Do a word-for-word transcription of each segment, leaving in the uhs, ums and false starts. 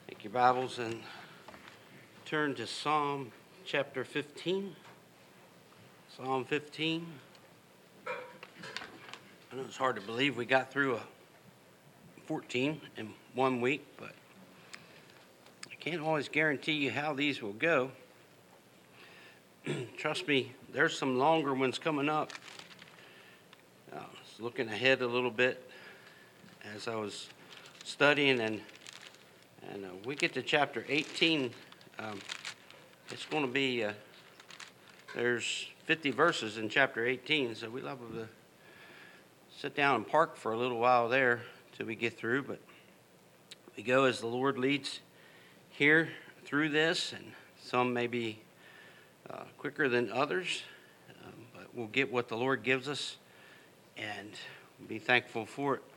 Take your Bibles and turn to Psalm chapter fifteen. Psalm fifteen. I know it's hard to believe we got through a fourteen in one week, but I can't always guarantee you how these will go. Trust me, there's some longer ones coming up. I was looking ahead a little bit as I was studying, and and uh, we get to chapter eighteen. Um, it's going to be, uh, there's fifty verses in chapter eighteen, so we'll have to sit down and park for a little while there till we get through. But we go as the Lord leads here through this, and some may be uh, quicker than others, um, but we'll get what the Lord gives us and be thankful for it.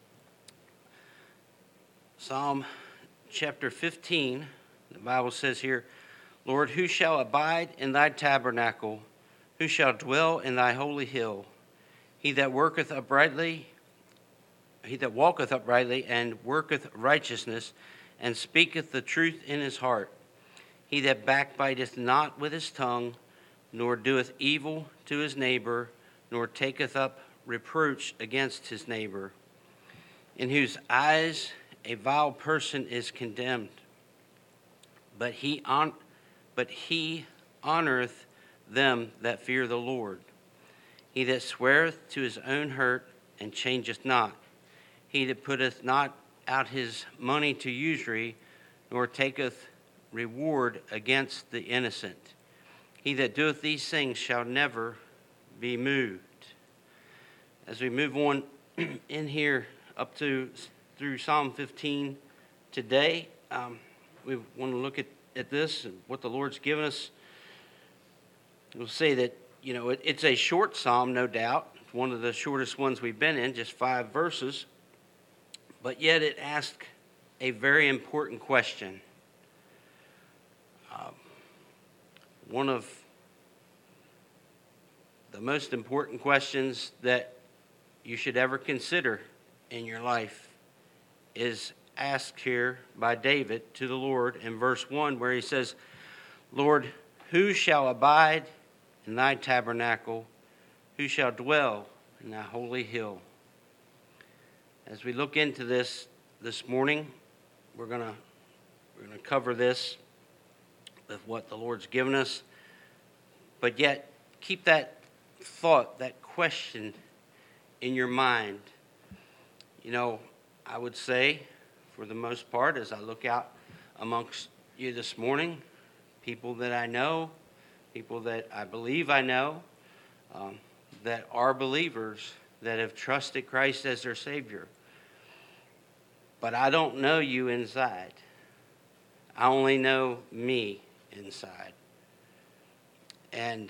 Psalm chapter fifteen, the Bible says here, Lord, who shall abide in thy tabernacle? Who shall dwell in thy holy hill? He that worketh uprightly, he that walketh uprightly, and worketh righteousness, and speaketh the truth in his heart. He that backbiteth not with his tongue, nor doeth evil to his neighbor, nor taketh up reproach against his neighbor, in whose eyes a vile person is condemned, but he on, but he honoreth them that fear the Lord. He that sweareth to his own hurt and changeth not. He that putteth not out his money to usury, nor taketh reward against the innocent. He that doeth these things shall never be moved. As we move on in here up to through Psalm fifteen today, um, we want to look at, at this and what the Lord's given us. We'll say that, you know, it, it's a short psalm, no doubt. It's one of the shortest ones we've been in, just five verses. But yet it asks a very important question. Uh, one of the most important questions that you should ever consider in your life is asked here by David to the Lord in verse one, where he says, Lord, who shall abide in thy tabernacle? Who shall dwell in thy holy hill? As we look into this this morning, we're gonna we're gonna cover this with what the Lord's given us, but yet keep that thought, that question in your mind. You know, I would say, for the most part, as I look out amongst you this morning, people that I know, people that I believe I know, um, that are believers, that have trusted Christ as their Savior. But I don't know you inside. I only know me inside. And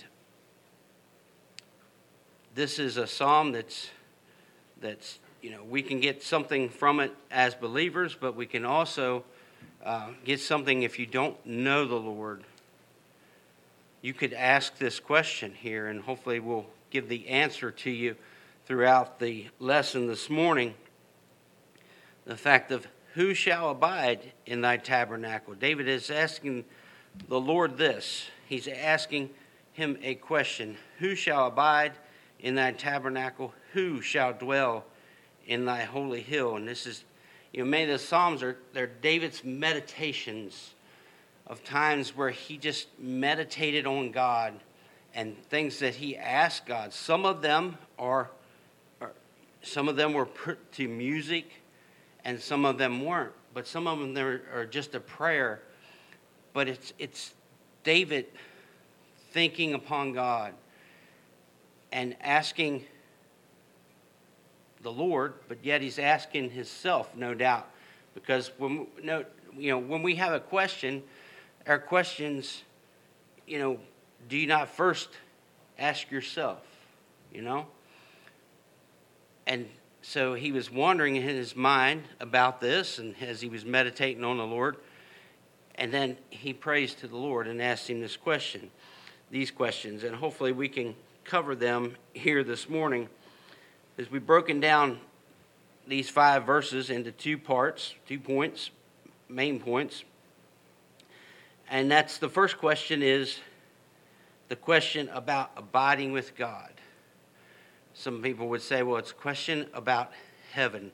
this is a psalm that's that's you know, we can get something from it as believers, but we can also uh, get something if you don't know the Lord. You could ask this question here, and hopefully we'll give the answer to you throughout the lesson this morning. The fact of who shall abide in thy tabernacle? David is asking the Lord this. He's asking him a question. Who shall abide in thy tabernacle? Who shall dwell in thy holy hill? And this is, you know, many of the Psalms are they're David's meditations of times where he just meditated on God and things that he asked God. Some of them are, are some of them were put to music, and some of them weren't. But some of them are, are just a prayer. But it's it's David thinking upon God and asking the Lord, but yet he's asking himself, no doubt, because when no, you know, when we have a question, our questions, you know, do you not first ask yourself, you know? And so he was wondering in his mind about this, and as he was meditating on the Lord, and then he prays to the Lord and asked him this question, these questions, and hopefully we can cover them here this morning. As we've broken down these five verses into two parts, two points, main points. And that's the first question is the question about abiding with God. Some people would say, well, it's a question about heaven.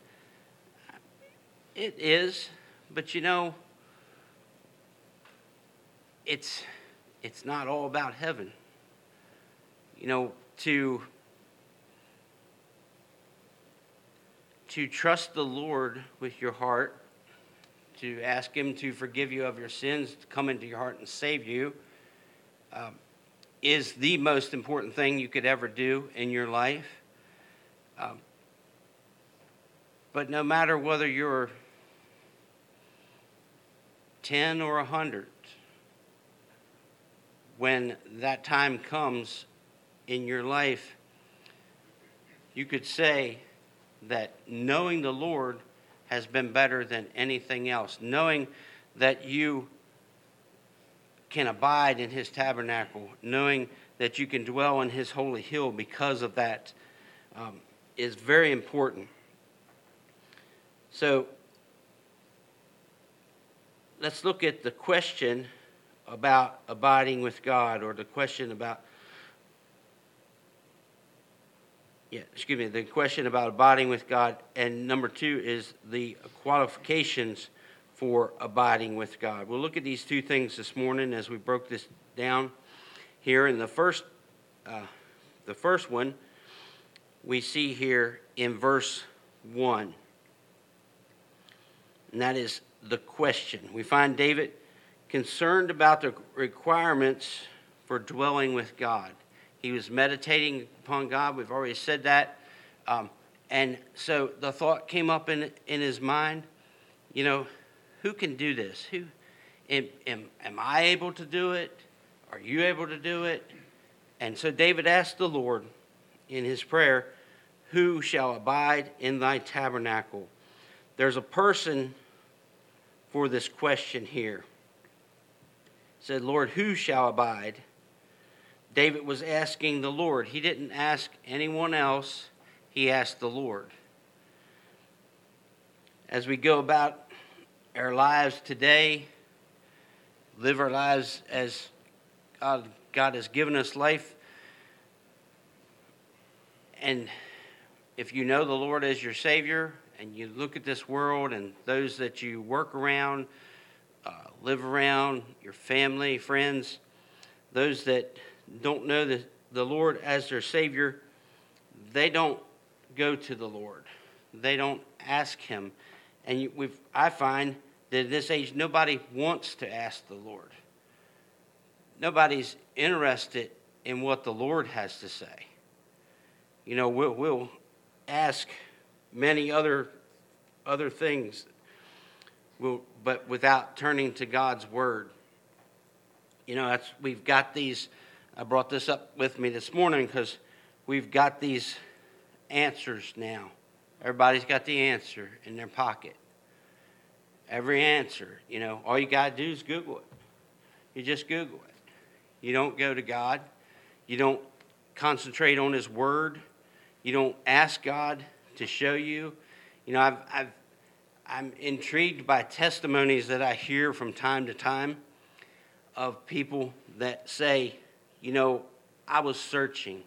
It is, but you know, it's it's not all about heaven. You know, to to trust the Lord with your heart, to ask Him to forgive you of your sins, to come into your heart and save you, um, is the most important thing you could ever do in your life. Um, but no matter whether you're ten or a hundred, when that time comes in your life, you could say that knowing the Lord has been better than anything else. Knowing that you can abide in His tabernacle, knowing that you can dwell in His holy hill because of that, um, is very important. So let's look at the question about abiding with God, or the question about, yeah, excuse me, the question about abiding with God. And number two is the qualifications for abiding with God. We'll look at these two things this morning as we broke this down here. In the first, uh, the first one we see here in verse one, and that is the question. We find David concerned about the requirements for dwelling with God. He was meditating upon God. We've already said that. Um, and so the thought came up in in his mind, you know, who can do this? Who am, am, am I able to do it? Are you able to do it? And so David asked the Lord in his prayer, who shall abide in thy tabernacle? There's a person for this question here. He said, Lord, who shall abide? David was asking the Lord. He didn't ask anyone else. He asked the Lord. As we go about our lives today, live our lives as God, God has given us life, and if you know the Lord as your Savior, and you look at this world and those that you work around, uh, live around, your family, friends, those that don't know the, the Lord as their Savior, they don't go to the Lord. They don't ask Him. And you, we've, I find that in this age, nobody wants to ask the Lord. Nobody's interested in what the Lord has to say. You know, we'll, we'll ask many other other things, we'll, but without turning to God's Word. You know, that's we've got these. I brought this up with me this morning because we've got these answers now. Everybody's got the answer in their pocket. Every answer, you know, all you got to do is Google it. You just Google it. You don't go to God. You don't concentrate on His Word. You don't ask God to show you. You know, I've, I've, I'm intrigued by testimonies that I hear from time to time of people that say, you know, I was searching.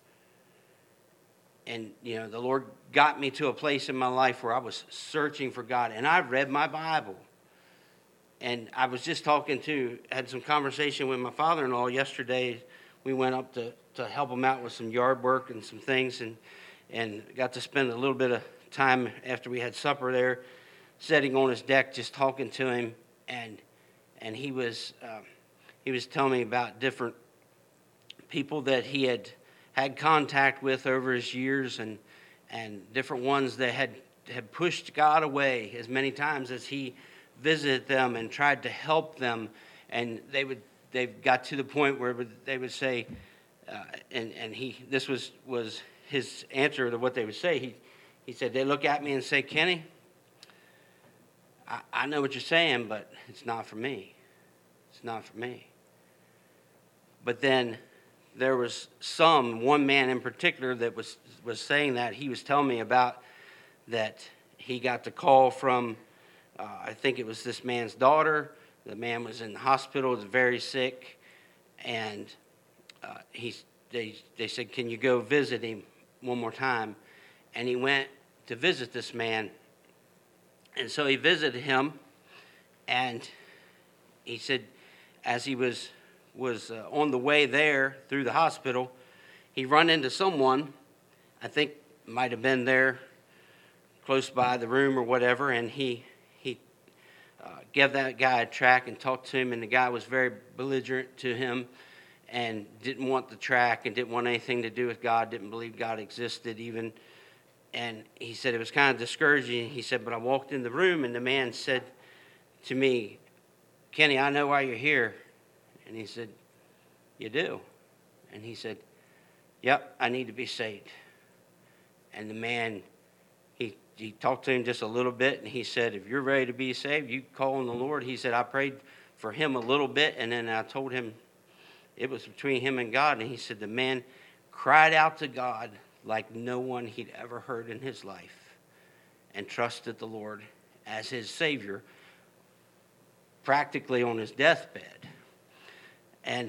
And, you know, the Lord got me to a place in my life where I was searching for God. And I read my Bible. And I was just talking to, had some conversation with my father-in-law yesterday. We went up to, to help him out with some yard work and some things. And, and got to spend a little bit of time after we had supper there, sitting on his deck, just talking to him. And and he was uh, he was telling me about different people that he had had contact with over his years, and and different ones that had, had pushed God away as many times as he visited them and tried to help them. And they would they got to the point where they would say, uh, and and he this was was his answer to what they would say. He he said, they look at me and say, Kenny, I, I know what you're saying, but it's not for me. It's not for me. But then there was some, one man in particular that was, was saying that. He was telling me about that he got the call from Uh, I think it was this man's daughter. The man was in the hospital, was very sick, and uh, he, they, they said, can you go visit him one more time? And he went to visit this man. And so he visited him, and he said as he was, was uh, on the way there through the hospital, he run into someone, I think might have been there close by the room or whatever, and he he uh, gave that guy a tract and talked to him, and the guy was very belligerent to him and didn't want the tract and didn't want anything to do with God, didn't believe God existed even. And he said it was kind of discouraging. He said, but I walked in the room, and the man said to me, Kenny, I know why you're here. And he said, you do? And he said, yep, I need to be saved. And the man, he he talked to him just a little bit, and he said, if you're ready to be saved, you call on the Lord. He said, I prayed for him a little bit, and then I told him it was between him and God. And he said the man cried out to God like no one he'd ever heard in his life and trusted the Lord as his Savior practically on his deathbed. And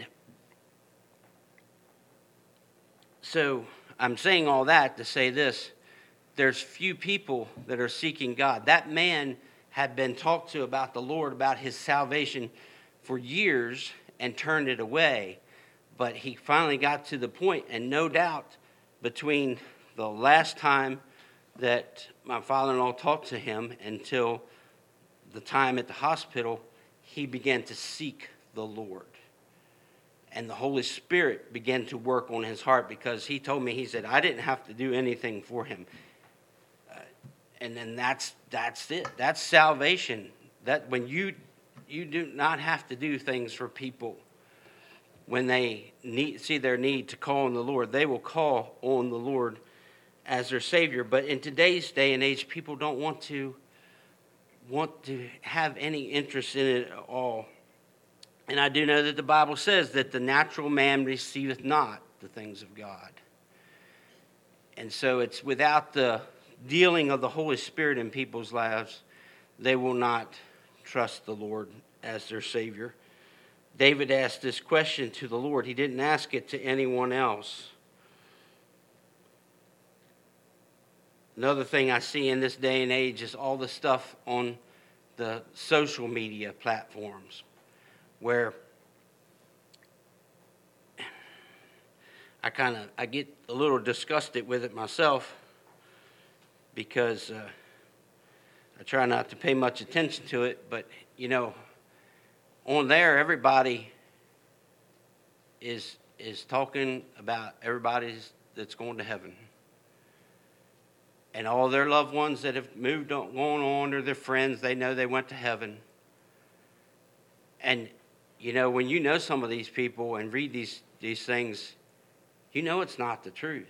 so I'm saying all that to say this. There's few people that are seeking God. That man had been talked to about the Lord, about his salvation for years and turned it away. But he finally got to the point, and no doubt between the last time that my father-in-law talked to him until the time at the hospital, he began to seek the Lord. And the Holy Spirit began to work on his heart, because he told me, he said, I didn't have to do anything for him. Uh, and then that's that's it. That's salvation. That when you you do not have to do things for people. When they need, see their need to call on the Lord, they will call on the Lord as their Savior. But in today's day and age, people don't want to want to have any interest in it at all. And I do know that the Bible says that the natural man receiveth not the things of God. And so it's without the dealing of the Holy Spirit in people's lives, they will not trust the Lord as their Savior. David asked this question to the Lord. He didn't ask it to anyone else. Another thing I see in this day and age is all the stuff on the social media platforms where I kind of I get a little disgusted with it myself, because uh, I try not to pay much attention to it. But, you know, on there, everybody is is talking about everybody's that's going to heaven. And all their loved ones that have moved on, gone on, or their friends, they know they went to heaven. And, you know, when you know some of these people and read these, these things, you know it's not the truth.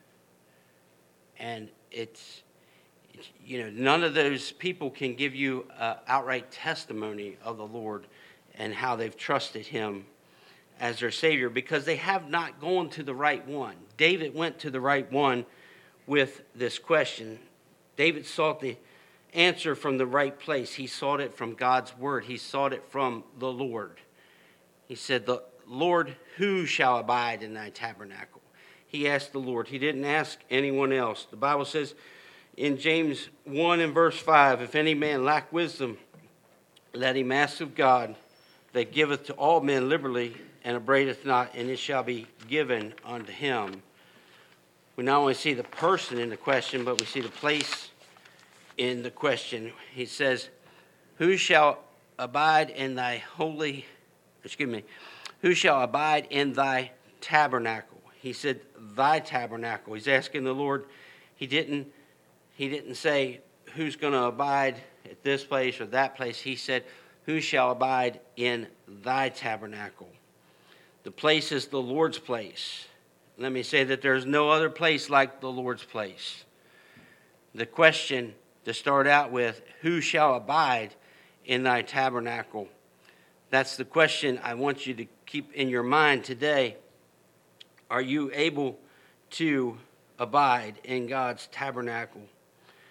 And it's, it's you know, none of those people can give you an outright testimony of the Lord and how they've trusted him as their Savior, because they have not gone to the right one. David went to the right one with this question. David sought the answer from the right place. He sought it from God's word. He sought it from the Lord. He said, "The Lord, who shall abide in thy tabernacle?" He asked the Lord. He didn't ask anyone else. The Bible says in James one and verse five, if any man lack wisdom, let him ask of God, that giveth to all men liberally, and upbraideth not, and it shall be given unto him. We not only see the person in the question, but we see the place in the question. He says, who shall abide in thy holy, excuse me, who shall abide in thy tabernacle? He said, thy tabernacle. He's asking the Lord. He didn't, he didn't say, who's going to abide at this place or that place. He said, who shall abide in thy tabernacle? The place is the Lord's place. Let me say that there's no other place like the Lord's place. The question to start out with, who shall abide in thy tabernacle? That's the question I want you to keep in your mind today. Are you able to abide in God's tabernacle?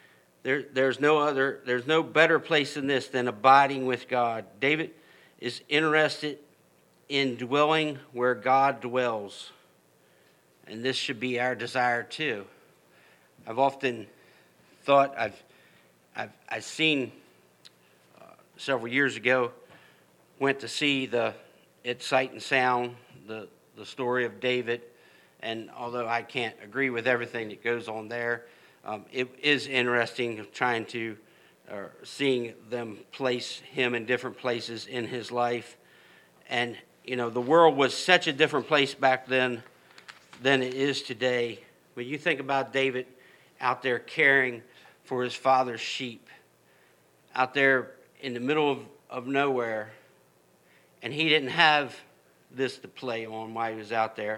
There, there's no other, there's no better place than this than abiding with God. David is interested in dwelling where God dwells. And this should be our desire too. I've often thought, I've, I've, I've seen uh, several years ago, went to see the, at Sight and Sound, the, the story of David. And although I can't agree with everything that goes on there, um, it is interesting trying to, uh, seeing them place him in different places in his life. And, you know, the world was such a different place back then than it is today. When you think about David out there caring for his father's sheep, out there in the middle of, of nowhere, and he didn't have this to play on while he was out there.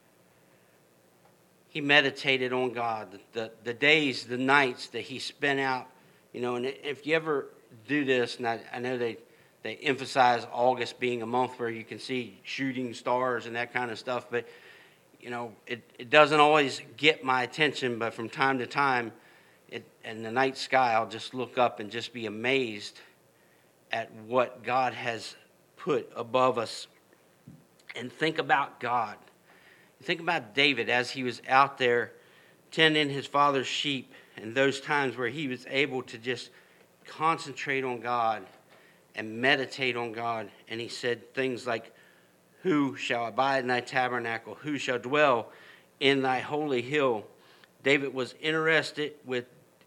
He meditated on God, the, the, the days, the nights that he spent out, you know, and if you ever do this, and I, I know they, they emphasize August being a month where you can see shooting stars and that kind of stuff, but, you know, it, it doesn't always get my attention, but from time to time, it, in the night sky, I'll just look up and just be amazed at what God has put above us. And think about God. Think about David as he was out there tending his father's sheep, and those times where he was able to just concentrate on God and meditate on God. And he said things like, "Who shall abide in thy tabernacle? Who shall dwell in thy holy hill?" David was interested with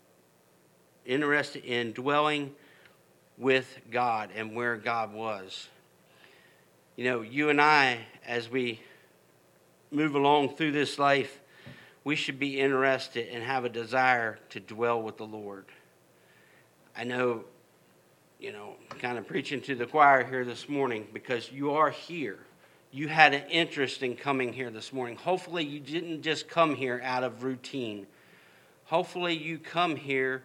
interested in dwelling with God and where God was. You know, you and I, as we move along through this life, we should be interested and have a desire to dwell with the Lord. I know, you know, kind of preaching to the choir here this morning, because you are here. You had an interest in coming here this morning. Hopefully you didn't just come here out of routine. Hopefully you come here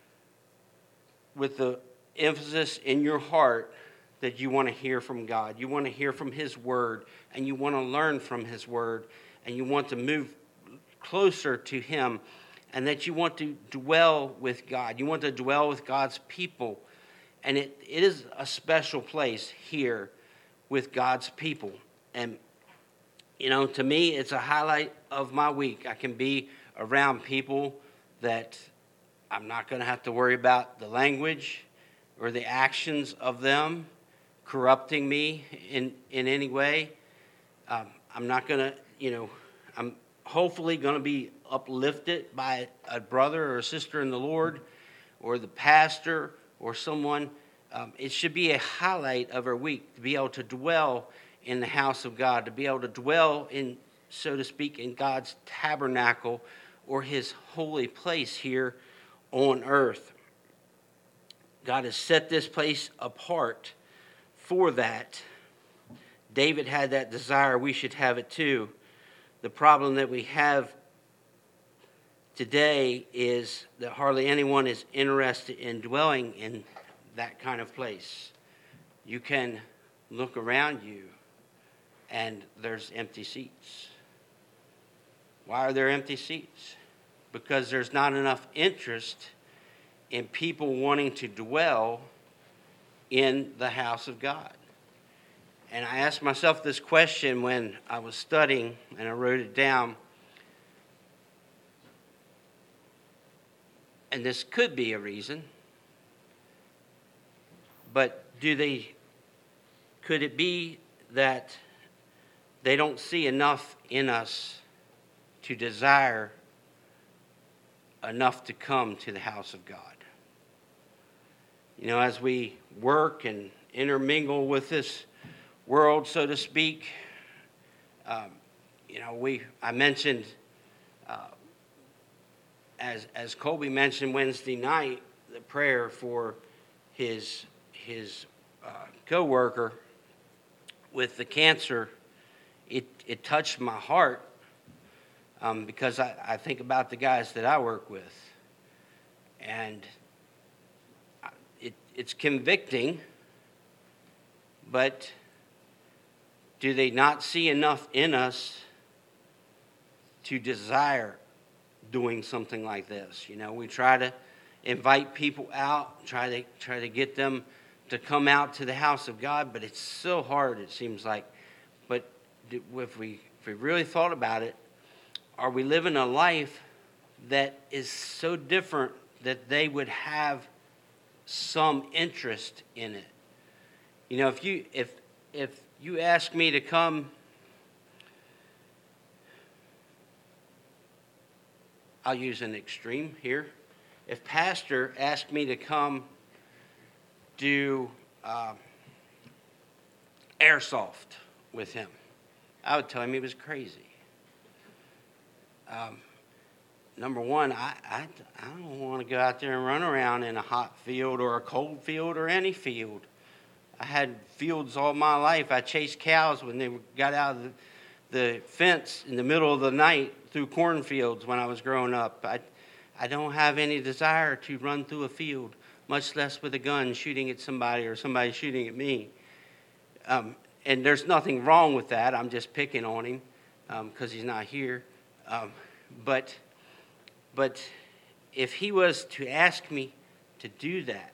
with the emphasis in your heart that you want to hear from God. You want to hear from His Word, and you want to learn from His Word, and you want to move closer to Him, and that you want to dwell with God. You want to dwell with God's people. And it, it is a special place here with God's people. And, you know, to me, it's a highlight of my week. I can be around people that I'm not going to have to worry about the language or the actions of them corrupting me in, in any way. Um, I'm not going to, you know, I'm hopefully going to be uplifted by a brother or a sister in the Lord, or the pastor or someone. Um, it should be a highlight of our week to be able to dwell in the house of God, to be able to dwell in, so to speak, in God's tabernacle or His holy place here on earth. God has set this place apart for that. David had that desire. We should have it too. The problem that we have today is that hardly anyone is interested in dwelling in that kind of place. You can look around you and there's empty seats. Why are there empty seats? Because there's not enough interest in people wanting to dwell in the house of God. And I asked myself this question when I was studying, and I wrote it down. And this could be a reason. But do they, could it be that they don't see enough in us to desire enough to come to the house of God? You know, as we work and intermingle with this world, so to speak, um, you know, we I mentioned, uh, as as Colby mentioned Wednesday night, the prayer for his his uh, co-worker with the cancer. It it touched my heart um, because I, I think about the guys that I work with, and It, it's convicting, but do they not see enough in us to desire doing something like this? You know, we try to invite people out, try to try to get them to come out to the house of God, but it's so hard, it seems like. But if we if we really thought about it, are we living a life that is so different that they would have some interest in it? You know, if you if if you ask me to come, I'll use an extreme here. If Pastor asked me to come do uh, airsoft with him, I would tell him he was crazy. Um, number one, I, I, I don't want to go out there and run around in a hot field or a cold field or any field. I had fields all my life. I chased cows when they got out of the, the fence in the middle of the night through cornfields when I was growing up. I, I don't have any desire to run through a field, much less with a gun shooting at somebody or somebody shooting at me. Um, and there's nothing wrong with that. I'm just picking on him because um, he's not here. Um, but, but if he was to ask me to do that,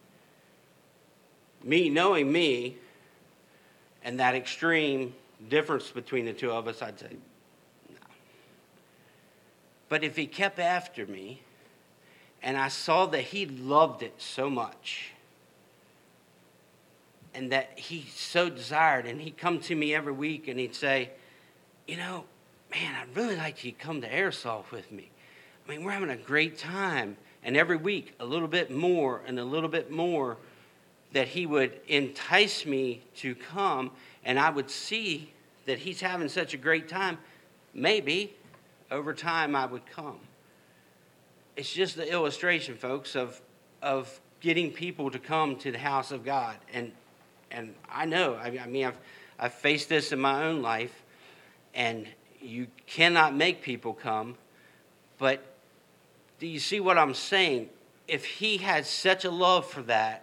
me knowing me and that extreme difference between the two of us, I'd say, no. But if he kept after me and I saw that he loved it so much and that he so desired, and he'd come to me every week and he'd say, you know, man, I'd really like you to come to airsoft with me. I mean, we're having a great time. And every week, a little bit more and a little bit more, that he would entice me to come, and I would see that he's having such a great time. Maybe over time I would come. It's just the illustration, folks, of of getting people to come to the house of God. And and I know, I, I mean, I've I've faced this in my own life, and you cannot make people come. But do you see what I'm saying? If he had such a love for that,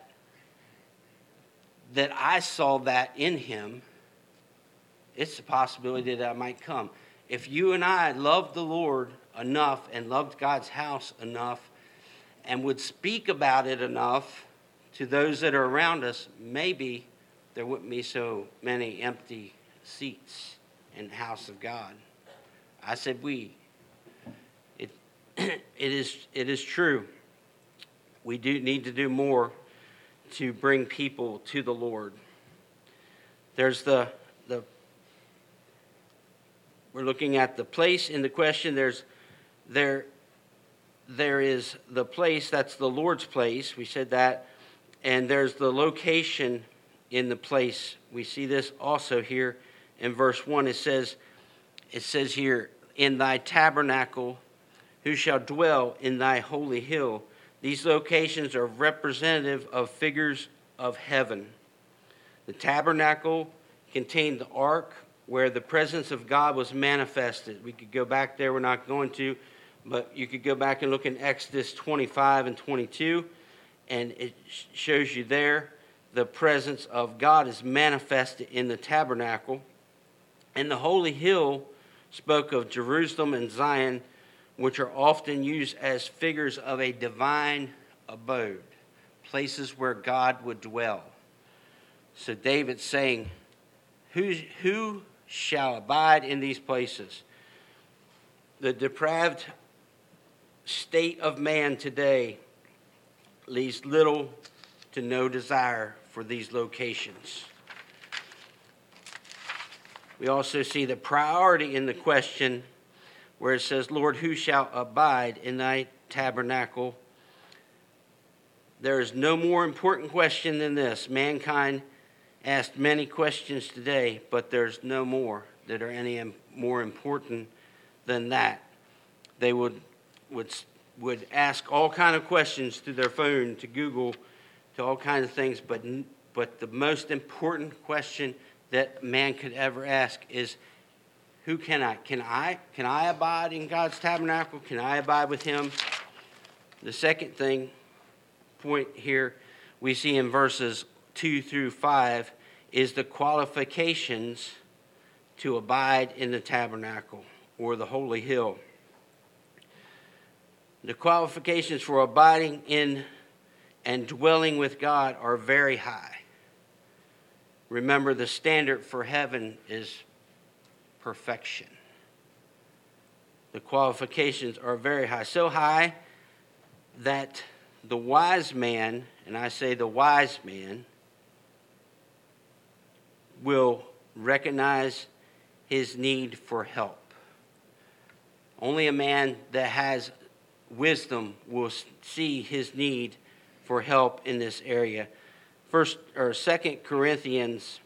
that I saw that in him, it's a possibility that I might come. If you and I loved the Lord enough and loved God's house enough and would speak about it enough to those that are around us, maybe there wouldn't be so many empty seats in the house of God. I said we. It, it is, it is true. We do need to do more to bring people to the Lord. There's the the we're looking at the place in the question. There's there there is the place, that's the Lord's place. We said that. And there's the location in the place. We see this also here in verse one. It says it says here, in thy tabernacle, who shall dwell in thy holy hill. These locations are representative of figures of heaven. The tabernacle contained the ark where the presence of God was manifested. We could go back there. We're not going to, but you could go back and look in Exodus twenty-five and twenty-two, and it shows you there the presence of God is manifested in the tabernacle. And the holy hill spoke of Jerusalem and Zion, which are often used as figures of a divine abode, places where God would dwell. So David's saying, who, who shall abide in these places? The depraved state of man today leaves little to no desire for these locations. We also see the priority in the question where it says, Lord, who shall abide in thy tabernacle? There is no more important question than this. Mankind asked many questions today, but there's no more that are any more important than that. They would would would ask all kind of questions through their phone, to Google, to all kinds of things, but but the most important question that man could ever ask is, who can I? Can I can I abide in God's tabernacle? Can I abide with him? The second thing, point here, we see in verses two through five is the qualifications to abide in the tabernacle or the holy hill. The qualifications for abiding in and dwelling with God are very high. Remember, the standard for heaven is perfection. The qualifications are very high. So high that the wise man, and I say the wise man, will recognize his need for help. Only a man that has wisdom will see his need for help in this area. First or Second Corinthians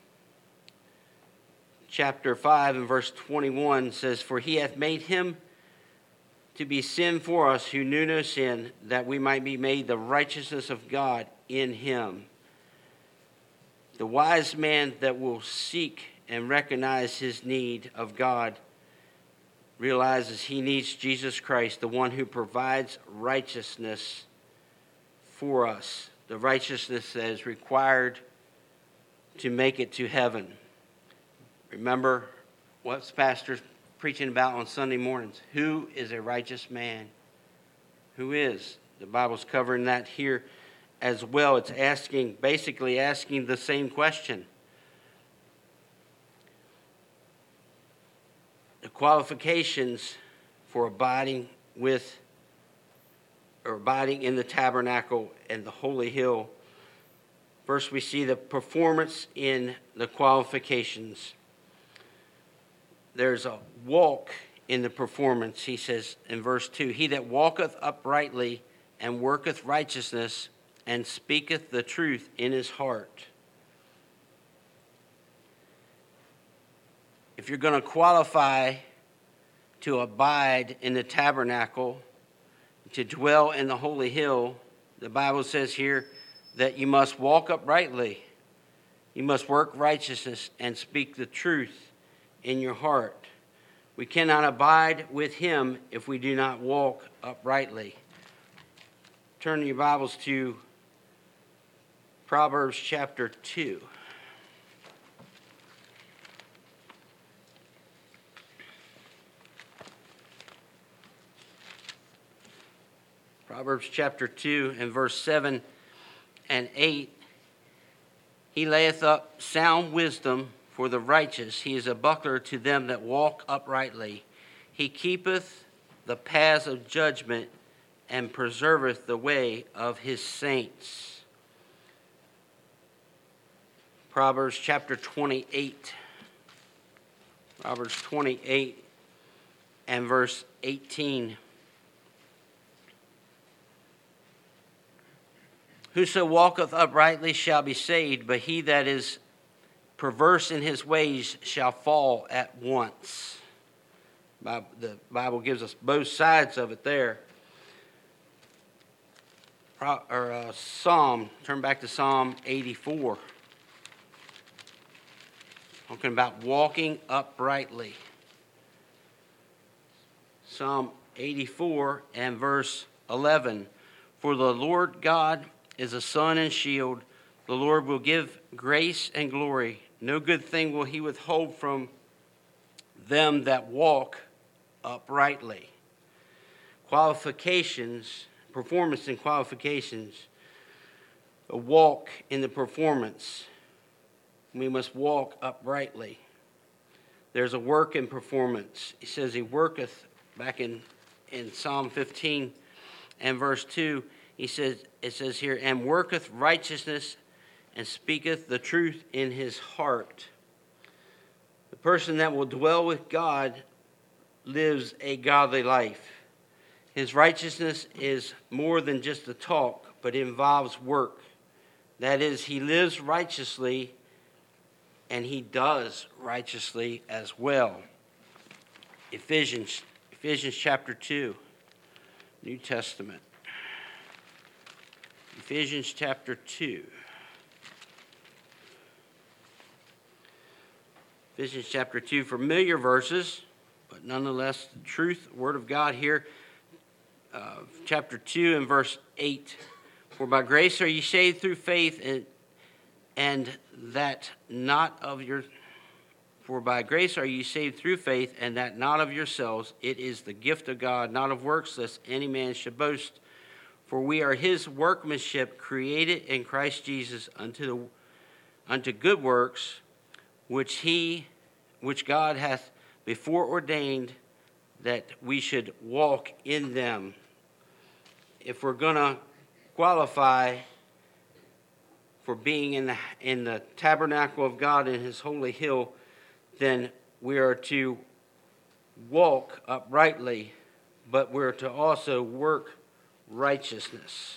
chapter five and verse twenty-one says, "For he hath made him to be sin for us who knew no sin, that we might be made the righteousness of God in him." The wise man that will seek and recognize his need of God realizes he needs Jesus Christ, the one who provides righteousness for us, the righteousness that is required to make it to heaven. Remember what's Pastor preaching about on Sunday mornings? Who is a righteous man? Who is? The Bible's covering that here as well. It's asking, basically asking the same question. The qualifications for abiding with or abiding in the tabernacle and the holy hill. First, we see the performance in the qualifications. There's a walk in the performance. He says in verse two, "He that walketh uprightly and worketh righteousness and speaketh the truth in his heart." If you're going to qualify to abide in the tabernacle, to dwell in the holy hill, the Bible says here that you must walk uprightly. You must work righteousness and speak the truth in your heart. We cannot abide with him if we do not walk uprightly. Turn your Bibles to Proverbs chapter two. Proverbs chapter two and verse seven and eight. "He layeth up sound wisdom for the righteous. He is a buckler to them that walk uprightly. He keepeth the paths of judgment and preserveth the way of his saints." Proverbs chapter twenty-eight. Proverbs twenty-eight and verse eighteen. "Whoso walketh uprightly shall be saved, but he that is perverse in his ways shall fall at once." The Bible gives us both sides of it there. Or uh, Psalm, turn back to Psalm eighty-four. Talking about walking uprightly. Psalm eighty-four and verse eleven. "For the Lord God is a sun and shield. The Lord will give grace and glory. No good thing will he withhold from them that walk uprightly." Qualifications, performance and qualifications. A walk in the performance. We must walk uprightly. There's a work in performance. He says he worketh, back in, in Psalm fifteen and verse two, he says, it says here, "and worketh righteousness and speaketh the truth in his heart." The person that will dwell with God lives a godly life. His righteousness is more than just a talk, but it involves work. That is, he lives righteously and he does righteously as well. Ephesians, Ephesians chapter two, New Testament. Ephesians chapter two. Ephesians chapter two, familiar verses, but nonetheless the truth, word of God here. Uh, chapter two and verse eight. "For by grace are ye saved through faith, and, and that not of your For by grace are ye saved through faith, and that not of yourselves. It is the gift of God, not of works, lest any man should boast. For we are his workmanship, created in Christ Jesus unto the unto good works, which he which God hath before ordained that we should walk in them. If we're going to qualify for being in the, in the tabernacle of God in his holy hill, then we are to walk uprightly, but we're to also work righteousness.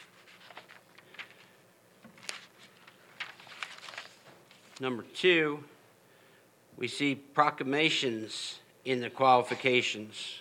Number two, we see proclamations in the qualifications.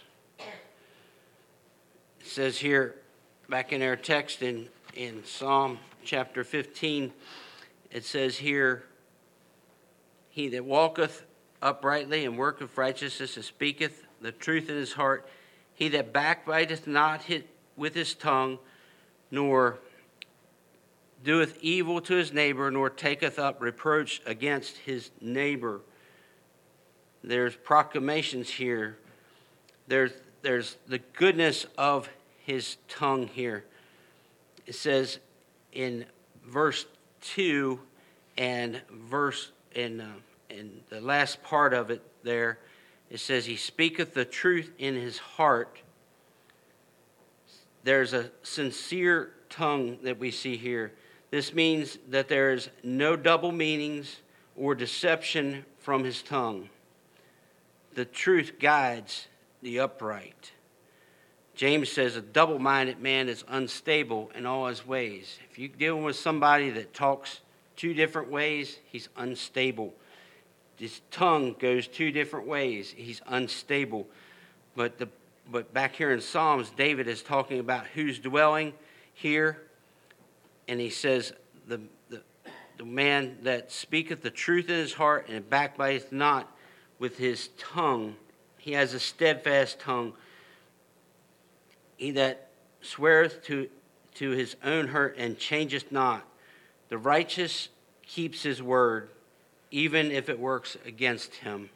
It says here, back in our text in, in Psalm chapter fifteen, it says here, he that walketh uprightly and worketh righteousness and speaketh the truth in his heart, he that backbiteth not with his tongue, nor doeth evil to his neighbor, nor taketh up reproach against his neighbor. There's proclamations here. There's, there's the goodness of his tongue here. It says in verse two and verse in uh, in the last part of it there, it says he speaketh the truth in his heart. There's a sincere tongue that we see here. This means that there is no double meanings or deception from his tongue. The truth guides the upright. James says a double-minded man is unstable in all his ways. If you're dealing with somebody that talks two different ways, he's unstable. His tongue goes two different ways. He's unstable. But the but back here in Psalms, David is talking about who's dwelling here. And he says, the, the, the man that speaketh the truth in his heart and backbiteth not with his tongue, he has a steadfast tongue. He that sweareth to, to his own hurt and changeth not. The righteous keeps his word, even if it works against him.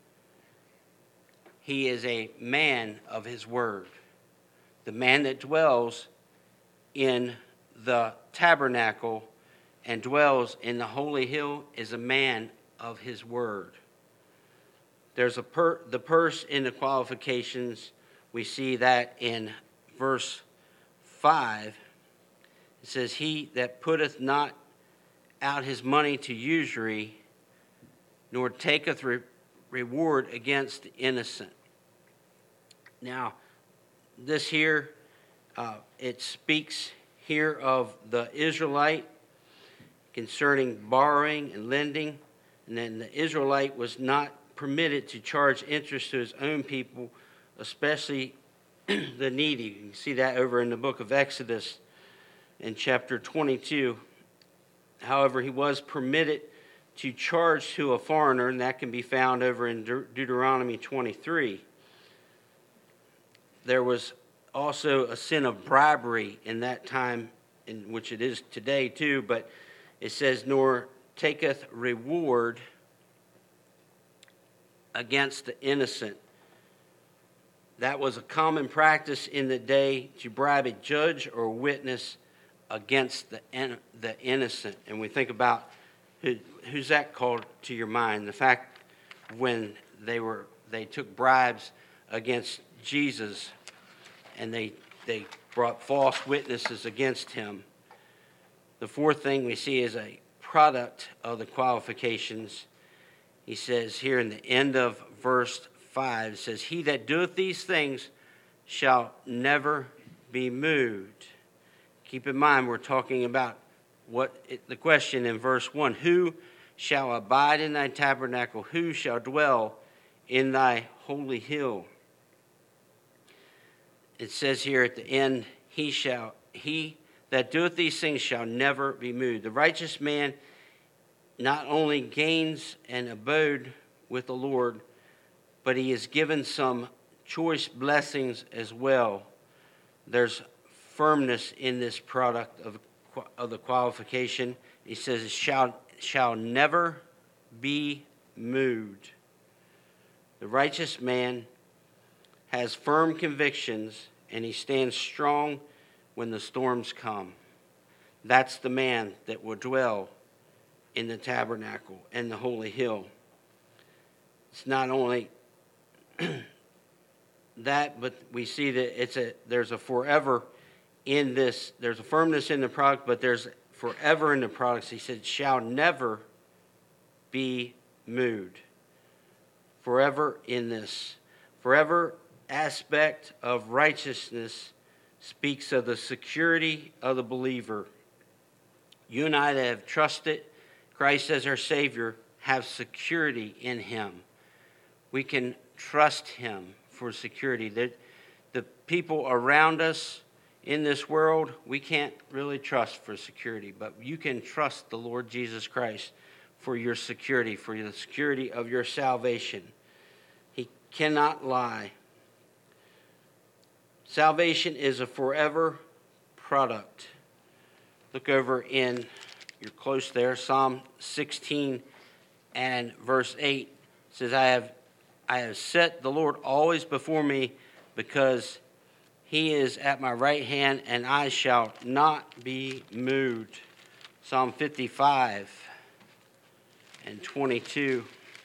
He is a man of his word. The man that dwells in the tabernacle and dwells in the holy hill is a man of his word. There's a per, the purse in the qualifications. We see that in verse five. It says, he that putteth not out his money to usury, nor taketh re- reward against the innocent. Now, this here, uh, it speaks here of the Israelite concerning borrowing and lending. And then the Israelite was not permitted to charge interest to his own people, especially the needy. You can see that over in the book of Exodus in chapter twenty-two. However, he was permitted to charge to a foreigner, and that can be found over in De- Deuteronomy twenty-three. There was also a sin of bribery in that time, in which it is today too, but it says, nor taketh reward against the innocent. That was a common practice in the day, to bribe a judge or witness against the the innocent. And we think about who, who's that called to your mind? The fact when they were they took bribes against Jesus, and they they brought false witnesses against him. The fourth thing we see is a product of the qualifications. He says here in the end of verse five, it says, he that doeth these things shall never be moved. Keep in mind, we're talking about what it, the question in verse one, who shall abide in thy tabernacle? Who shall dwell in thy holy hill? It says here at the end, he shall, he that doeth these things shall never be moved. The righteous man not only gains an abode with the Lord, but he is given some choice blessings as well. There's firmness in this product of, of the qualification. He says, it shall, shall never be moved. The righteous man has firm convictions, and he stands strong when the storms come. That's the man that will dwell in the tabernacle and the holy hill. It's not only that, but we see that it's a there's a forever in this, there's a firmness in the product, but there's forever in the products. He said, shall never be moved. Forever in this. Forever aspect of righteousness speaks of the security of the believer. You and I that have trusted Christ as our Savior have security in Him. We can trust Him for security. The, the people around us in this world, we can't really trust for security, but you can trust the Lord Jesus Christ for your security, for the security of your salvation. He cannot lie. Salvation is a forever product. Look over in, you're close there, Psalm sixteen and verse eight. It says, I have, I have set the Lord always before me, because He is at my right hand, and I shall not be moved. Psalm fifty-five and twenty-two.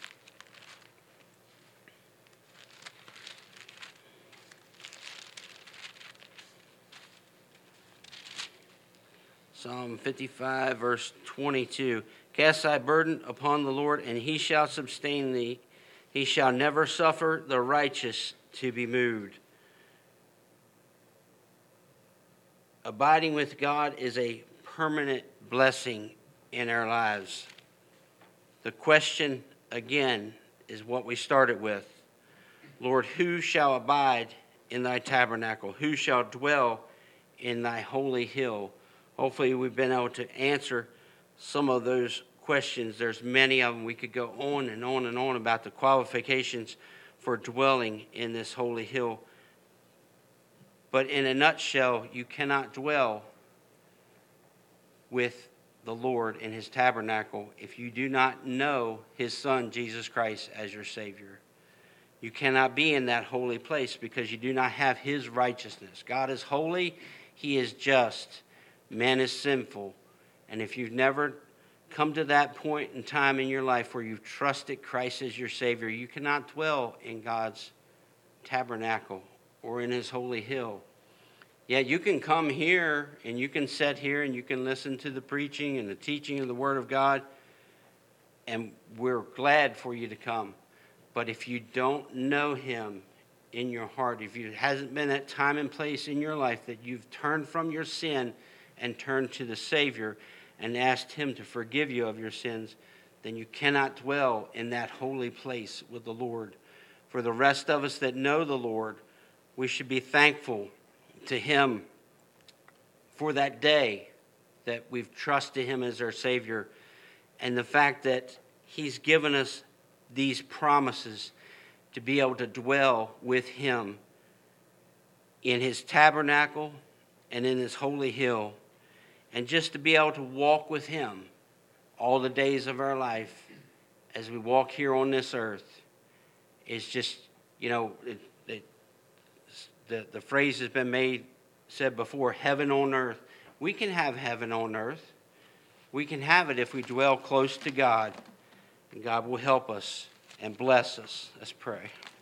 Psalm fifty-five, verse twenty-two. Cast thy burden upon the Lord, and He shall sustain thee. He shall never suffer the righteous to be moved. Abiding with God is a permanent blessing in our lives. The question, again, is what we started with. Lord, who shall abide in thy tabernacle? Who shall dwell in thy holy hill? Hopefully we've been able to answer some of those questions. There's many of them. We could go on and on and on about the qualifications for dwelling in this holy hill. But in a nutshell, you cannot dwell with the Lord in His tabernacle if you do not know His Son, Jesus Christ, as your Savior. You cannot be in that holy place because you do not have His righteousness. God is holy. He is just. Man is sinful. And if you've never come to that point in time in your life where you've trusted Christ as your Savior, you cannot dwell in God's tabernacle or in His holy hill. Yeah, you can come here and you can sit here and you can listen to the preaching and the teaching of the Word of God, and we're glad for you to come. But if you don't know Him in your heart, if it hasn't been that time and place in your life that you've turned from your sin and turned to the Savior and asked Him to forgive you of your sins, then you cannot dwell in that holy place with the Lord. For the rest of us that know the Lord, we should be thankful to Him for that day that we've trusted Him as our Savior, and the fact that He's given us these promises to be able to dwell with Him in His tabernacle and in His holy hill, and just to be able to walk with Him all the days of our life as we walk here on this earth. It's just, you know, it, it, the, the phrase has been made, said before, heaven on earth. We can have heaven on earth. We can have it if we dwell close to God, and God will help us and bless us. Let's pray.